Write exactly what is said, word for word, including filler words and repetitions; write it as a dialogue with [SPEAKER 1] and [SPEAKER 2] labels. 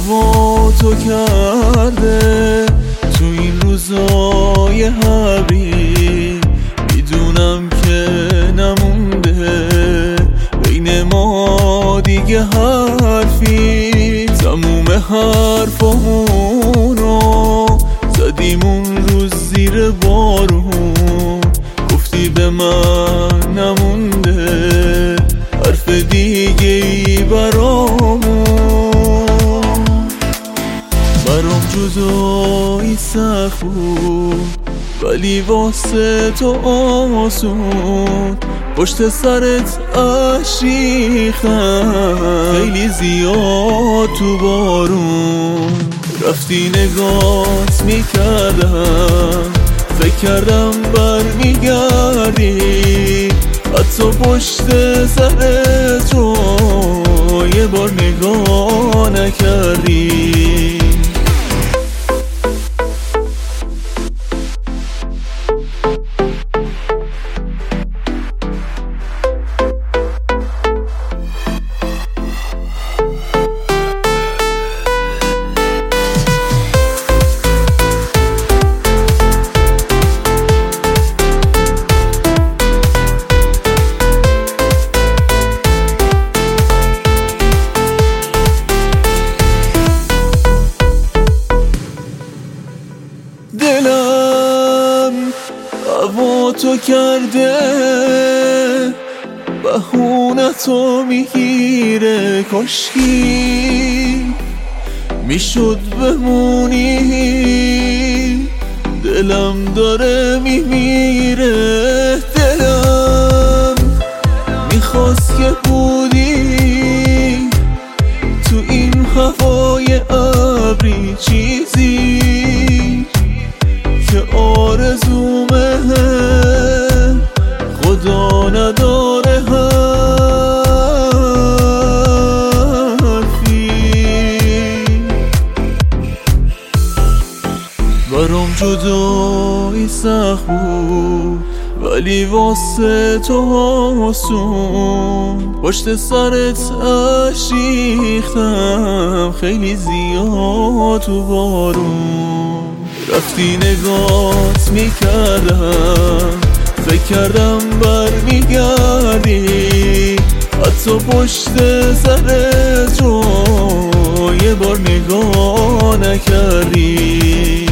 [SPEAKER 1] هوا تو کرده تو این روزای حبی، میدونم که نمونده بین ما دیگه حرفی. تموم حرفامونو زدیم اون روز زیر بارون، گفتی به من نمونده حرف دیگه ای برامون. برام جدایی سخت بود ولی واسه تو آسون، پشت سرت اشک ریختم خیلی زیاد تو بارون. رفتی نگات میکردم فکر کردم برمیگردی، حتی پشت سرت رو یه بار نگاه نکردی. دلم هوا تو کرده بهونتو میگیره، کاشکی میشد بمونی. دلم داره میمیره، دلم میخواست که بودی تو این هوای ابری، چیزی که آرزومه خدا نداره حرفی. برام جدایی سخت بود ولی واسه تو آسون، پشت سرت اشک ریختم خیلی زیاد تو بارون. رفتی نگات میکردم فکر کردم برمیگردی، حتی پشت سرت رو یه بار نگاه نکردی.